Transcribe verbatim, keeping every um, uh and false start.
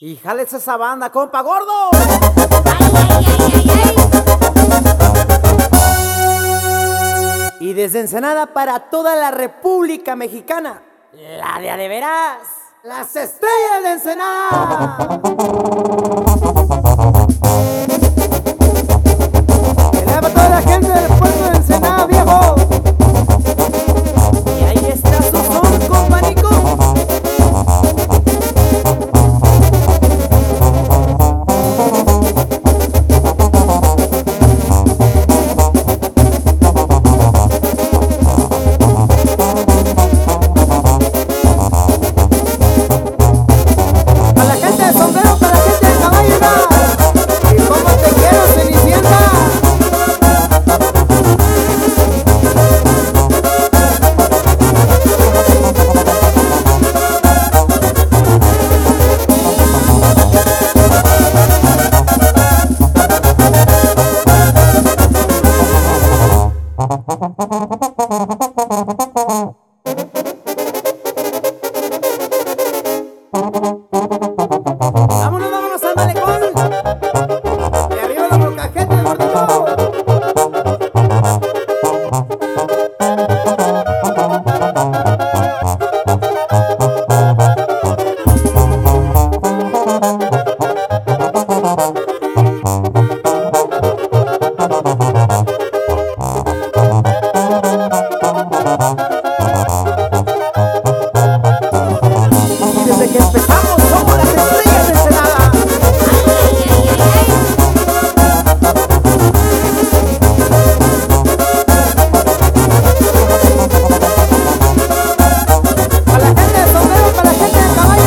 Y jales esa banda, compa gordo. Ay, ay, ay, ay, ay. Y desde Ensenada para toda la República Mexicana, la de a de veras, las estrellas de Ensenada. Eleva a toda la gente del puerto de Ensenada, viejo. Y ahí está su son, compa Nico. Vámonos, vámonos al malecón. Y arriba la molcajete, gordito. Y desde que empezamos somos las estrellas de Ensenada. Para la gente de sombrero, para la gente de caballo.